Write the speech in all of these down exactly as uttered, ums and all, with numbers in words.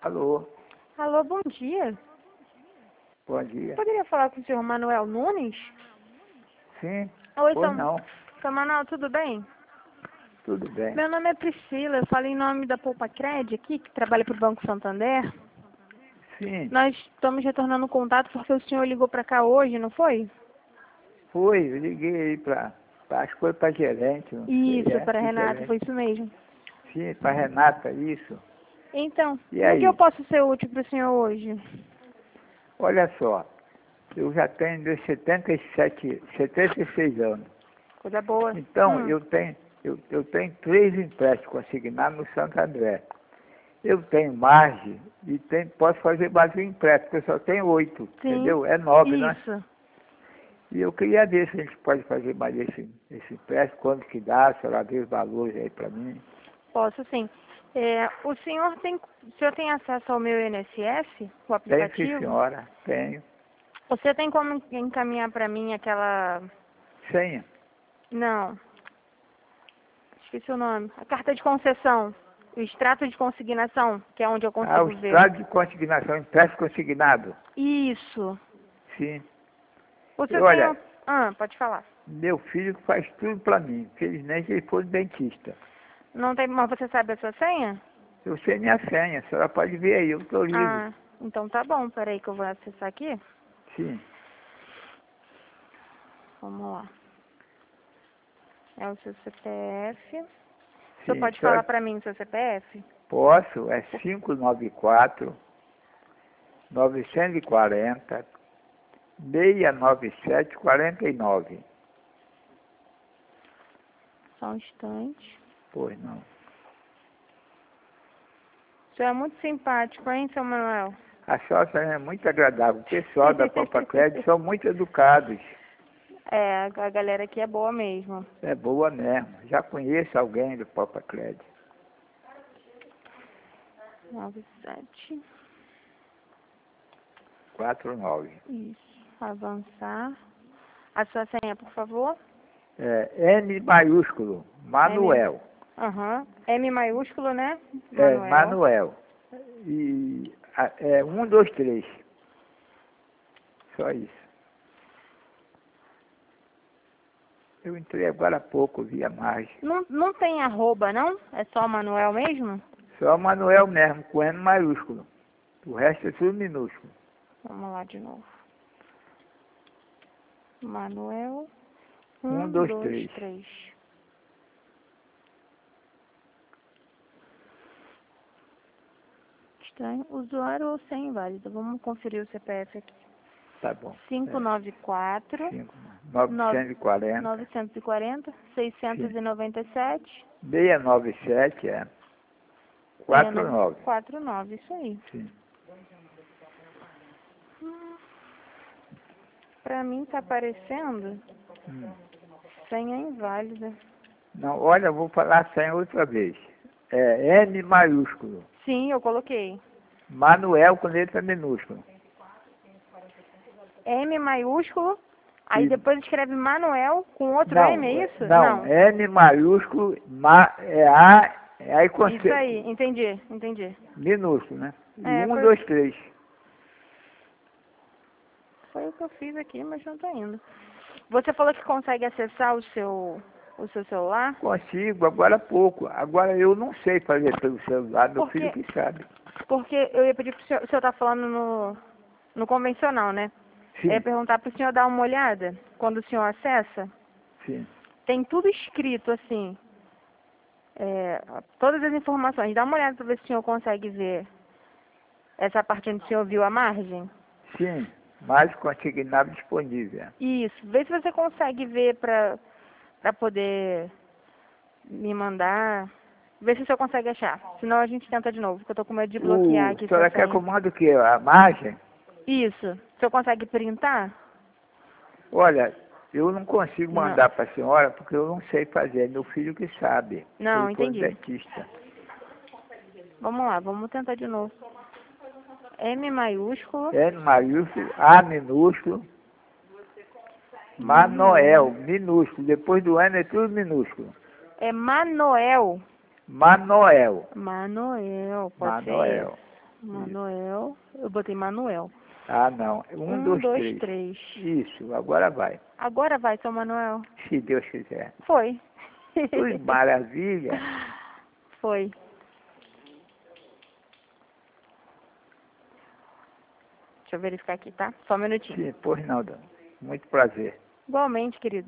Alô, Alô, bom dia. bom dia. Poderia falar com o senhor Manuel Nunes? Sim, Oi, pois seu, não, seu Manuel, tudo bem? tudo bem. Meu nome é Priscila, eu falo em nome da Poupa Cred aqui, que trabalha para o Banco Santander. Sim, Nós estamos retornando o contato porque o senhor ligou para cá hoje, não foi? foi, eu liguei aí para, acho que foi para gerente, não sei, Isso, é, para a que Renata, gerente. foi isso mesmo. Sim, para Renata, isso. Então, E no que eu aí? posso ser útil para o senhor hoje? Olha só, eu já tenho meus setenta e sete, setenta e seis anos. Coisa boa. Então, Hum, eu tenho, eu, eu tenho três empréstimos consignados no Santo André. Eu tenho margem e tenho, posso fazer mais um empréstimo, porque eu só tenho oito, sim, entendeu? É nove, né? isso. E eu queria ver se a gente pode fazer mais esse, esse empréstimo, quanto que dá, se ela vê os valores aí para mim. Posso sim. É, o senhor tem, o senhor tem acesso ao meu I N S S, o Tenho, sim, aplicativo? senhora, tenho. Você tem como encaminhar para mim aquela... Senha. Não, esqueci o nome. A carta de concessão, o extrato de consignação, que é onde eu Ah, o consigo ver. extrato de consignação, empréstimo consignado. Isso. Sim. O E senhor tem... olha, um- Ah, pode falar. meu filho faz tudo para mim. Infelizmente ele foi no dentista. Não tem... Mas você sabe a sua senha? Eu sei minha senha, a senhora pode ver aí, eu estou livre. Ah, então tá bom. Peraí que eu vou acessar aqui. Sim. Vamos lá. É o seu C P F. O senhor Sim, a pode falar senhora, para mim o seu C P F? posso, é cinco nove quatro, nove quatro zero, seis nove sete, quatro nove. Só um instante. Pois não. O senhor é muito simpático, hein, seu Manuel? A sócia é muito agradável. O pessoal da Pampa Crédito são muito educados. É, a galera aqui é boa mesmo. É boa mesmo. Já conheço alguém do Pampa Crédito. nove sete. quatro nove. Isso. Avançar. A sua senha, por favor. É M maiúsculo, Manuel. Aham. M maiúsculo, né? É, Manuel. Manuel. E a- é um, dois, três. Só isso. Eu entrei agora há pouco, via mais. Não, não tem arroba, não? É só Manuel mesmo? Só Manuel mesmo, com M maiúsculo. O resto é tudo minúsculo. Vamos lá de novo. Manuel. Um, Um, dois, dois, três. três. Estranho. Usuário ou senha inválida. Vamos conferir o C P F aqui. Tá bom. cinco nove quatro, Cinco, novecentos e quarenta. novecentos e quarenta, seiscentos e noventa e sete, seiscentos e noventa e sete, é. quatro nove. quatro nove, isso aí. Sim. Hum, Pra mim tá aparecendo Hum. senha inválida. Não, olha, eu vou falar sem outra vez. É M maiúsculo. Sim, eu coloquei. Manuel com letra minúscula. M maiúsculo, aí E- depois escreve Manuel com outro Não, M, é isso? não, M maiúsculo, ma, é A, é aí com Isso C, aí, entendi, entendi. minúsculo, né? E É, um, foi, dois, três. foi o que eu fiz aqui, mas não tá indo. Você falou que consegue acessar o seu, o seu celular? Consigo, agora há pouco. Agora eu não sei fazer pelo celular, meu Porque- filho que sabe. Porque eu ia pedir pro senhor, o senhor tá falando no, no convencional, né? Eu ia Sim, perguntar pro senhor dar uma olhada, quando o senhor acessa, sim. tem tudo escrito assim, é, todas as informações. Dá uma olhada para ver se o senhor consegue ver essa parte onde o senhor viu a margem. Sim, mais consignado disponível. Isso, vê se você consegue ver para para poder me mandar. Vê se o senhor consegue achar. Senão a gente tenta de novo, porque eu tô com medo de bloquear O, aqui a sua senhora quer que eu senha. mande o quê? A margem? Isso. O senhor consegue printar? Olha, eu não consigo Não. mandar para a senhora porque eu não sei fazer. É meu filho que sabe. Não, Ele foi no entendi. dentista. Vamos lá, vamos tentar de novo. M maiúsculo. N maiúsculo, A minúsculo, Manoel, minúsculo. Depois do N é tudo minúsculo. É Manoel. Manoel. Manoel, pode ser Manoel. esse. Manuel. Eu botei Manuel. Ah, não. Um, Um, dois, dois, três. três. Isso, agora vai. Agora vai, seu Manuel. Se Deus quiser. Foi. Ui, maravilha. Foi. Deixa eu verificar aqui, tá? Só um minutinho. Sim, pois não, dona. Muito prazer. Igualmente, querido.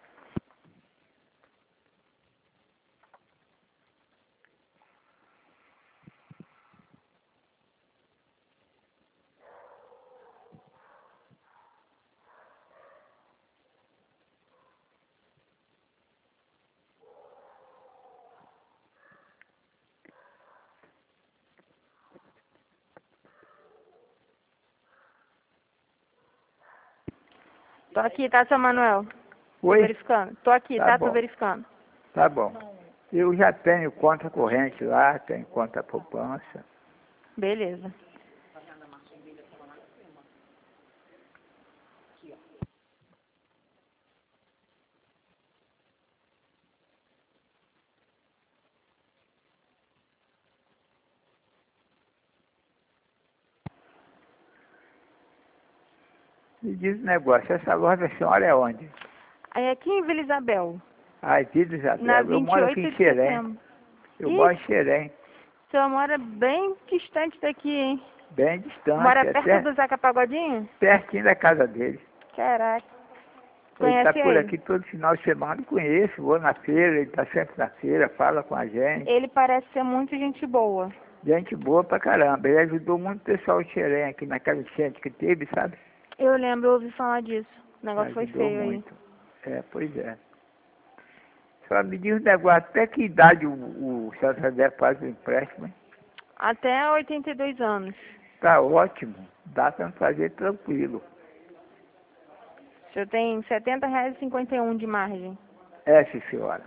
Tô aqui, tá, seu Manuel? Tô Oi? verificando. Tô aqui, Tá tá? bom. Tô verificando. Tá bom. Eu já tenho conta corrente lá, tenho conta poupança. Beleza. Me diz um negócio, essa loja da senhora é onde? Aí aqui em Vila Isabel, Ah, Vila Isabel. na Eu vinte e moro aqui oito em de Xerém. setembro. Eu Ih, moro em Xerém. o senhor mora bem distante daqui, hein? Bem distante, Mora perto até do Zeca Pagodinho? pertinho da casa dele. Caraca. Ele está Conhece por ele? aqui todo final de semana, conheço, vou na feira, ele está sempre na feira, fala com a gente. Ele parece ser muito gente boa. Gente boa pra caramba. Ele ajudou muito o pessoal de Xerém aqui naquela enchente que teve, sabe? Eu lembro, eu ouvi falar disso. O negócio foi Ajudou feio aí. muito. É, pois é. Só me diz um negócio, até que idade o, o Santander faz o empréstimo, hein? Até oitenta e dois anos. Tá ótimo, dá pra fazer tranquilo. O senhor tem setenta reais e cinquenta e um de margem. É, sim, senhora.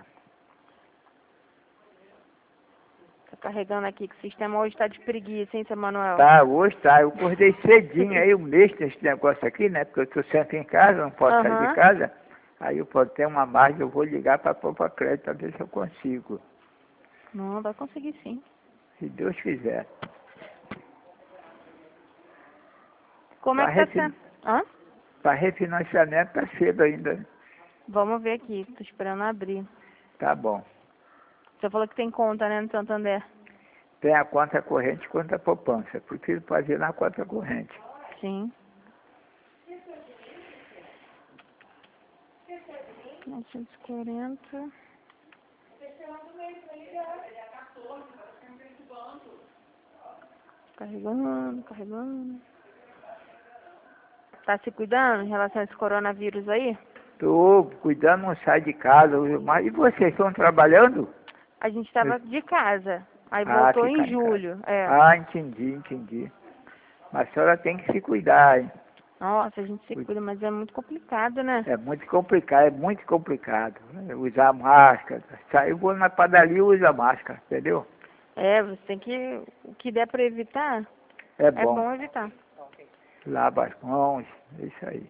Tá carregando aqui, que o sistema hoje tá de preguiça, hein, seu Manuel? Tá, hoje tá. Eu acordei cedinho aí, um mês nesse negócio aqui, né? Porque eu tô sempre em casa, não posso sair de Aham. casa. Aí eu posso ter uma margem, eu vou ligar pra pôr pra crédito, pra ver se eu consigo. Não, vai conseguir sim. Se Deus quiser. Como é Pra que tá refin... sendo? Hã? Para refinanciamento tá cedo ainda. Vamos ver aqui, tô esperando abrir. Tá bom. Você falou que tem conta, né, no Santander? Tem a conta corrente e conta poupança. Prefiro fazer na conta corrente. Sim. novecentos e quarenta. Carregando, carregando. Tá se cuidando em relação a esse coronavírus aí? Tô cuidando, não sai de casa. Mas e vocês estão trabalhando? A gente tava de casa. Aí Ah, voltou ficar em em casa. julho. É. Ah, entendi, entendi. Mas a senhora tem que se cuidar, hein? Nossa, a gente se cuida, mas é muito complicado, né? É muito complicado, é muito complicado. Usar máscara. Eu vou na padaria e uso a máscara, entendeu? É, você tem que... O que der pra evitar, É é bom. bom evitar. Lava as mãos, é isso aí.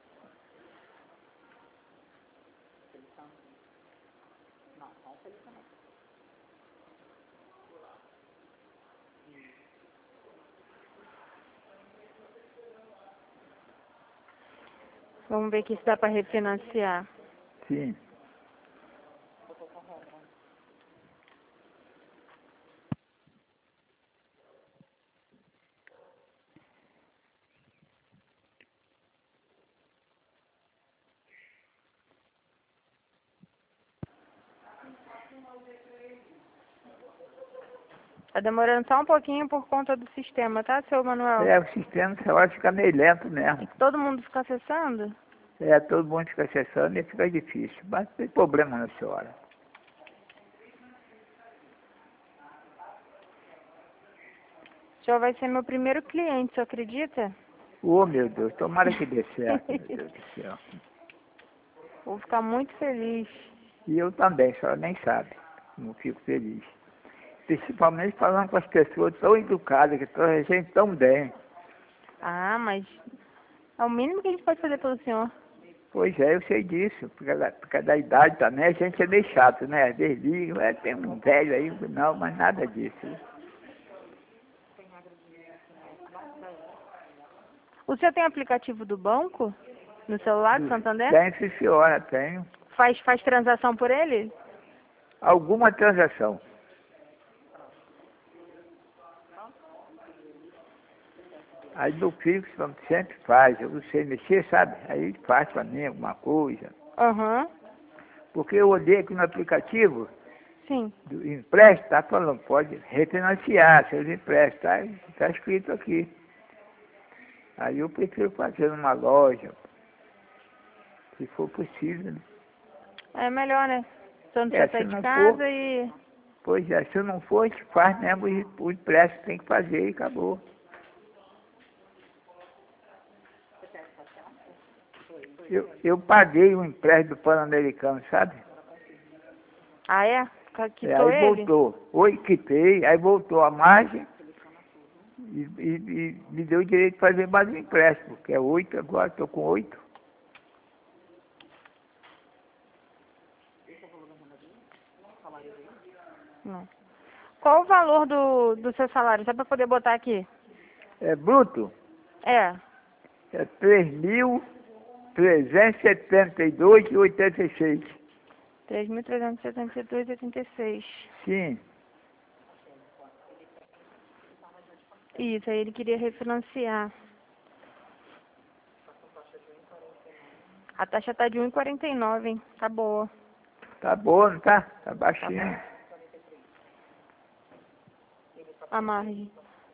Vamos ver aqui se dá pra refinanciar. Sim. Tá demorando só um pouquinho por conta do sistema, tá, seu Manuel? É, o sistema, essa hora fica meio lento É mesmo. que todo mundo fica acessando? É, todo mundo fica acessando e fica difícil. Mas não tem problema não, senhora. O senhor vai ser meu primeiro cliente, você acredita? Oh, meu Deus, tomara que dê certo, meu Deus do céu. Vou ficar muito feliz. E eu também, a senhora nem sabe como fico feliz. Principalmente falando com as pessoas tão educadas, que estão a gente tão bem. Ah, mas é o mínimo que a gente pode fazer pelo senhor. Pois é, eu sei disso, porque da, porque da idade também a gente é meio chato, né? Às vezes liga, é, tem um velho aí, não, mas nada disso. O senhor tem aplicativo do banco no celular do Santander? Tem, sim, senhora, tenho. Faz, faz transação por ele? Alguma transação. Aí meu filho sempre faz, eu não sei mexer, sabe? Aí ele faz pra mim alguma coisa. Aham. Uhum. Porque eu olhei aqui no aplicativo, sim, do empréstimo, tá falando, pode refinanciar seus empréstimos, tá, tá escrito aqui. Aí eu prefiro fazer numa loja, se for possível. Né? É melhor, né? Se eu não É, precisa sair se de não casa for, e... Pois é, se não for, a gente faz mesmo e o empréstimo tem que fazer e acabou. Eu, eu paguei o empréstimo do Pan-Americano, sabe? Ah, é? É, Quitou aí ele? voltou. Oi, quitei, aí voltou a margem e, e, e me deu o direito de fazer mais um empréstimo, que é oito agora, estou com oito. Não. Qual o valor do, do seu salário? Só para poder botar aqui. É bruto? É. É três mil trezentos e setenta e dois reais e oitenta e seis centavos. três mil trezentos e setenta e dois reais e oitenta e seis centavos. Sim. Isso, aí ele queria refinanciar. A taxa tá de um vírgula quarenta e nove, hein? Tá boa. Tá boa, não tá? Tá Tá baixinho. bom. A margem.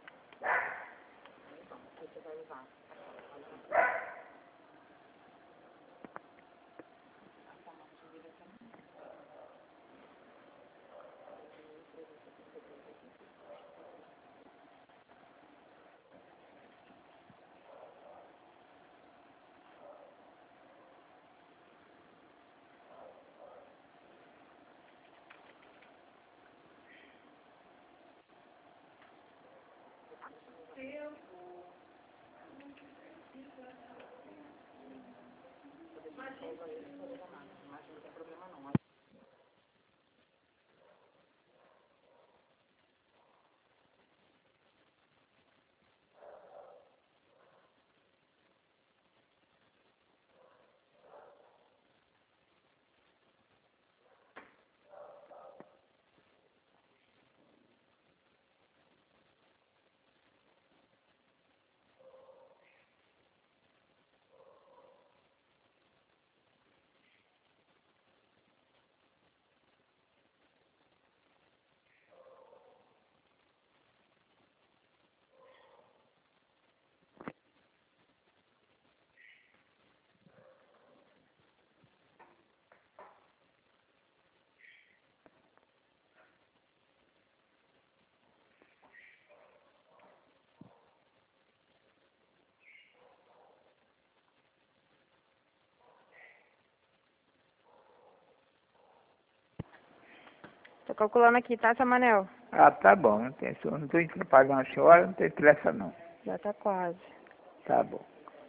Tô calculando aqui, tá, seu Manel? Ah, tá bom. Não tem, não estou atrapalhando a senhora, não tem pressa não. Já tá quase. Tá bom.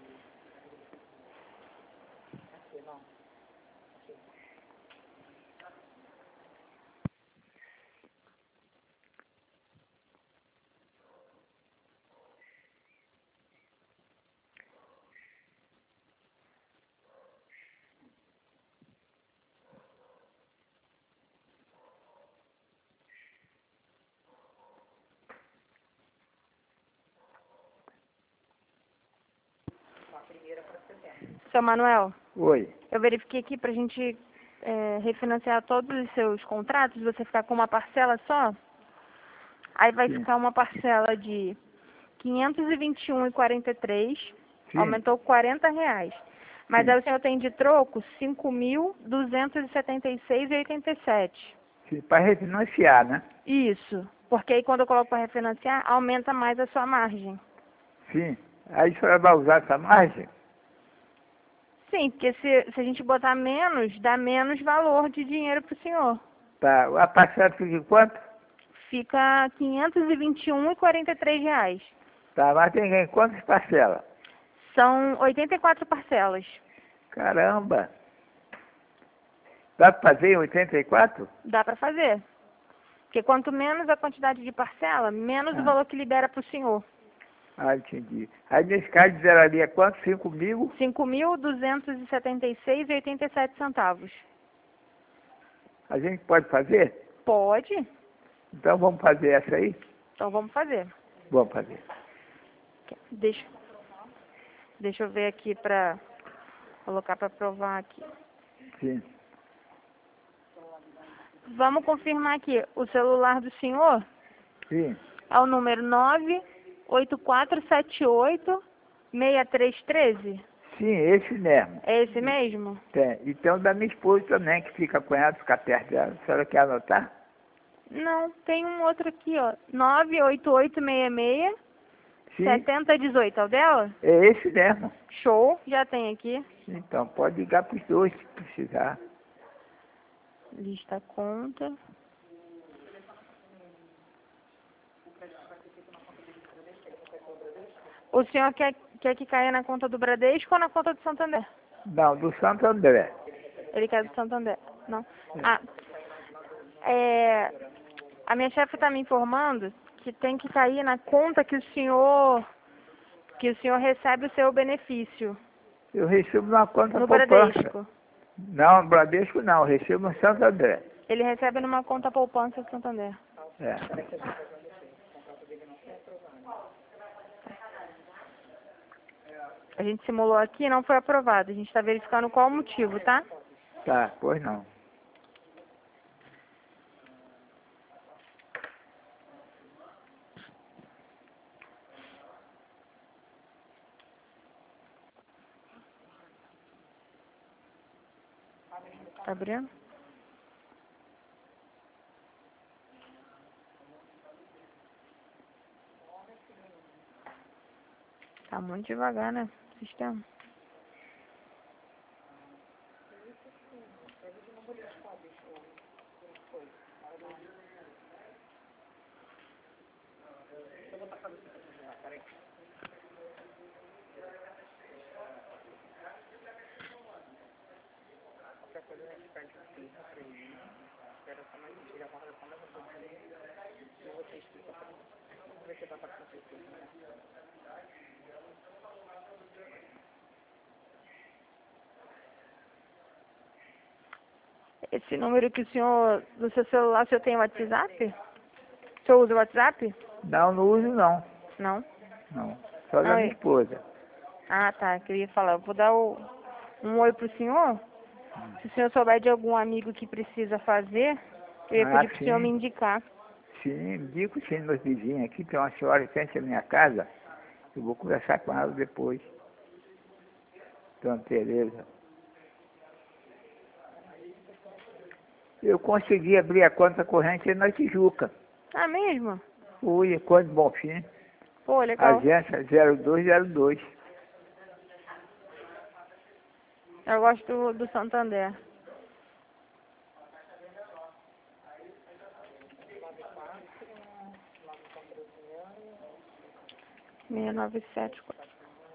Seu Manuel, Oi. eu verifiquei aqui pra gente é, refinanciar todos os seus contratos, você ficar com uma parcela só. Aí vai Sim. ficar uma parcela de quinhentos e vinte e um reais e quarenta e três centavos, Sim. aumentou quarenta reais. Mas Sim. aí o senhor tem de troco cinco mil duzentos e setenta e seis reais e oitenta e sete centavos. Sim, para refinanciar, né? Isso, porque aí quando eu coloco para refinanciar, aumenta mais a sua margem. Sim. Aí a senhora vai usar essa margem? Sim, porque se, se a gente botar menos, dá menos valor de dinheiro para o senhor. Tá. A parcela fica em quanto? Fica quinhentos e vinte e um reais e quarenta e três centavos. Tá, mas tem em quantas parcelas? São oitenta e quatro parcelas. Caramba! Dá para fazer em oitenta e quatro? Dá para fazer. Porque quanto menos a quantidade de parcela, menos Ah. o valor que libera para o senhor. Ah, entendi. Aí nesse caso zeraria quanto? cinco mil? cinco mil duzentos e setenta e seis reais e oitenta e sete centavos. A gente pode fazer? Pode? Então vamos fazer essa aí? Então vamos fazer. Vamos fazer. Deixa, deixa eu ver aqui para colocar para provar aqui. Sim. Vamos confirmar aqui. O celular do senhor Sim. é o número nove oito quatro sete oito seis três um três? Sim, esse mesmo. É esse mesmo? Tem. E tem o da minha esposa também, que fica com ela, fica perto dela. A senhora quer anotar? Não, tem um outro aqui, ó. nove oito oito seis seis Sim, sete zero um oito, é o dela? é esse mesmo. Show, já tem aqui. Então, pode ligar para os dois se precisar. Lista conta. O senhor quer, quer que caia na conta do Bradesco ou na conta do Santander? Não, do Santo André. Ele quer do Santander, não? É. Ah, é, a minha chefe está me informando que tem que cair na conta que o senhor que o senhor recebe o seu benefício. Eu recebo na conta No poupança. Bradesco. Não, no Bradesco não, eu recebo no Santo André. Ele recebe numa conta poupança do Santander. É. A gente simulou aqui e não foi aprovado. A gente está verificando qual o motivo, tá? Tá, pois não. Tá abrindo? Tá muito devagar, né? O sistema. Esse número que o senhor, do seu celular, o senhor tem WhatsApp? O senhor usa o WhatsApp? Não, não uso não. Não? Não. Só da Ah, minha é. esposa. Ah, tá. Que eu ia falar. Eu vou dar o, um oi pro senhor. Se o senhor souber de algum amigo que precisa fazer, eu ia Ah, pedir pro senhor me sim. indicar. Sim, digo sim, meus vizinhos aqui, tem uma senhora em frente à minha casa. Eu vou conversar com ela depois. Dona Tereza. Eu consegui abrir a conta corrente na Tijuca. Ah, mesmo? Fui, Conde Bonfim, Pô, legal. agência zero dois zero dois. Eu gosto do, do Santander. seis nove sete quatro.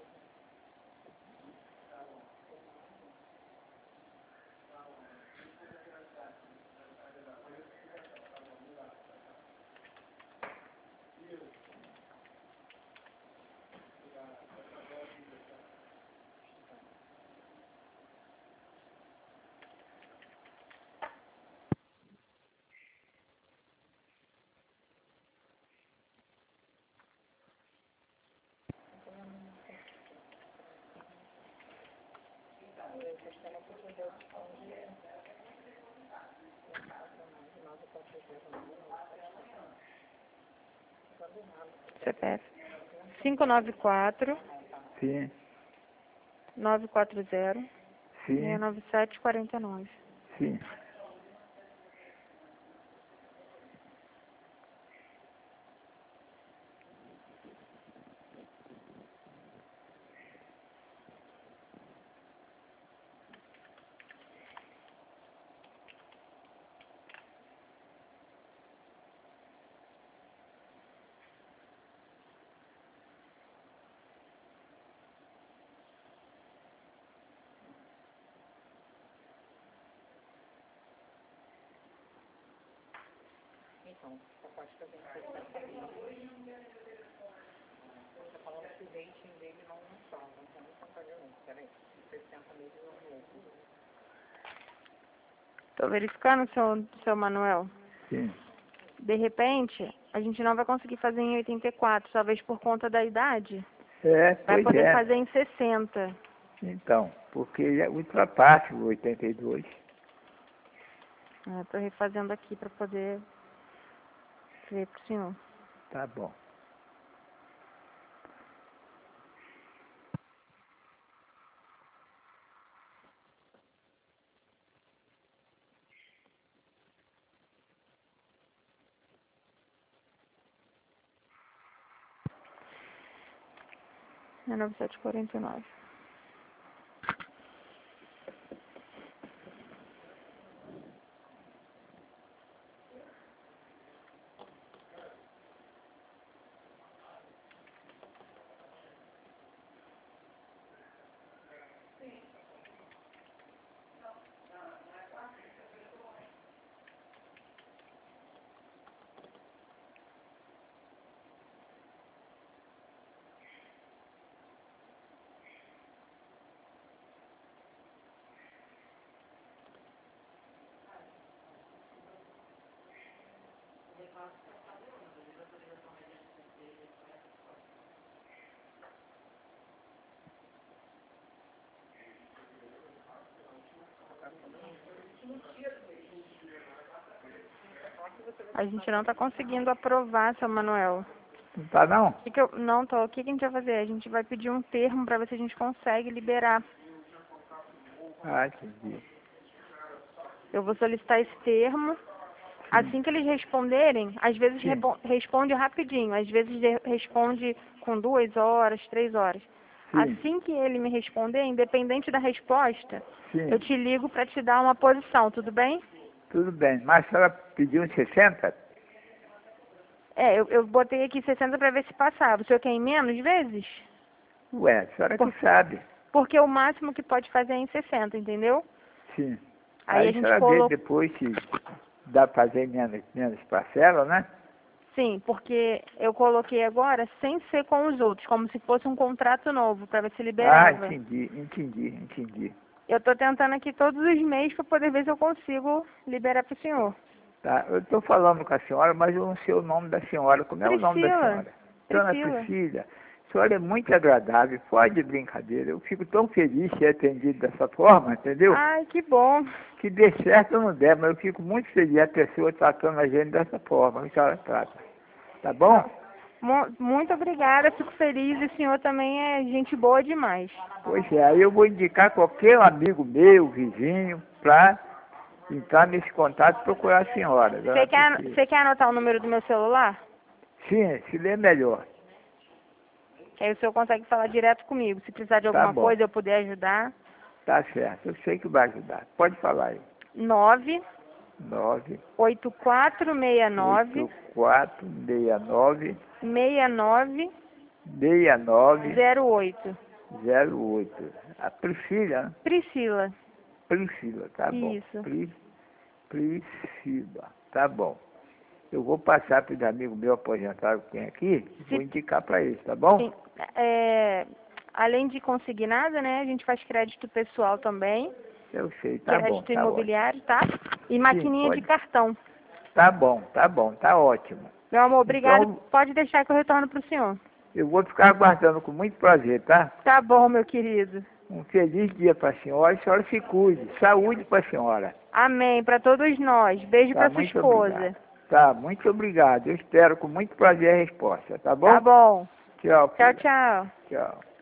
C P F. cinco nove quatro, Sim, nove quatro zero, sim, seis nove sete quatro nove. sim. Então, só pode fazer em sessenta dias. Você falando que o rating dele não funciona, então não está pagando. Peraí, sessenta meses não novo. Tô verificando, seu, seu Manuel. Sim. De repente, a gente não vai conseguir fazer em oitenta e quatro, talvez por conta da idade. É, Vai pois poder é. fazer em sessenta. Então, porque já ultrapassa o oitenta e dois. É, tô refazendo aqui para poder ver pro senhor. Tá bom. É nove sete quatro nove. A gente não tá conseguindo aprovar, seu Manuel. Não tá não? O que que eu, não tô. O que que a gente vai fazer? A gente vai pedir um termo para ver se a gente consegue liberar. Ah, entendi. Eu vou solicitar esse termo. Assim que eles responderem, às vezes Sim. repo- responde rapidinho, às vezes de- responde com duas horas, três horas. Sim. Assim que ele me responder, independente da resposta, Sim. eu te ligo para te dar uma posição, tudo bem? Tudo bem. Mas a senhora pediu uns sessenta? É, eu, eu botei aqui sessenta para ver se passava. O senhor quer em menos vezes? Ué, a senhora Por- que sabe. Porque o máximo que pode fazer é em sessenta, entendeu? Sim. Aí Aí a a gente senhora vê colocou. depois se dá para fazer menos, menos parcela, né? Sim, porque eu coloquei agora sem ser com os outros, como se fosse um contrato novo, para ver se Ah, liberava. entendi, entendi, entendi. Eu tô tentando aqui todos os meses para poder ver se eu consigo liberar pro senhor. Tá, eu estou falando com a senhora, mas eu não sei o nome da senhora. Como é o nome da Priscila. senhora? Dona Priscila. Priscila. A senhora é muito agradável, pode de brincadeira. Eu fico tão feliz de ser atendido dessa forma, entendeu? Ai, que bom. Que dê certo ou não der, mas eu fico muito feliz a pessoa tratando a gente dessa forma que a senhora trata. Tá bom? Mu- Muito obrigada, fico feliz e o senhor também é gente boa demais. Pois é, aí eu vou indicar qualquer amigo meu, vizinho, para entrar nesse contato e procurar a senhora. dona Você quer, Priscila. você quer anotar o número do meu celular? Sim, se lê melhor. Que aí o senhor consegue falar direto comigo. Se precisar de Tá alguma bom. coisa, eu puder ajudar. Tá certo, eu sei que vai ajudar. Pode falar aí. nove nove oito quatro seis nove oito quatro seis nove seis nove seis nove zero oito. zero oito. A Priscila, né? Priscila. Priscila, tá bom. Isso. Pri, Priscila, tá bom. Eu vou passar para os amigos meus aposentados que tem aqui, Se- vou indicar para eles, tá bom? Sim, é, além de consignada, né, a gente faz crédito pessoal também, Eu sei, tá bom, crédito tá ótimo. imobiliário, tá? E maquininha de pode. cartão. Tá bom, tá bom, tá ótimo. Meu amor, obrigado. Então, Pode deixar que eu retorno pro senhor. eu vou ficar aguardando com muito prazer, tá? Tá bom, meu querido. Um feliz dia para a senhora, a senhora se cuide. Saúde para a senhora. Amém, para todos nós. Beijo Tá, para sua muito esposa. obrigado. Tá, muito obrigado. Eu espero com muito prazer a resposta, tá bom? Tá bom. Tchau, Tchau, filha. tchau. Tchau.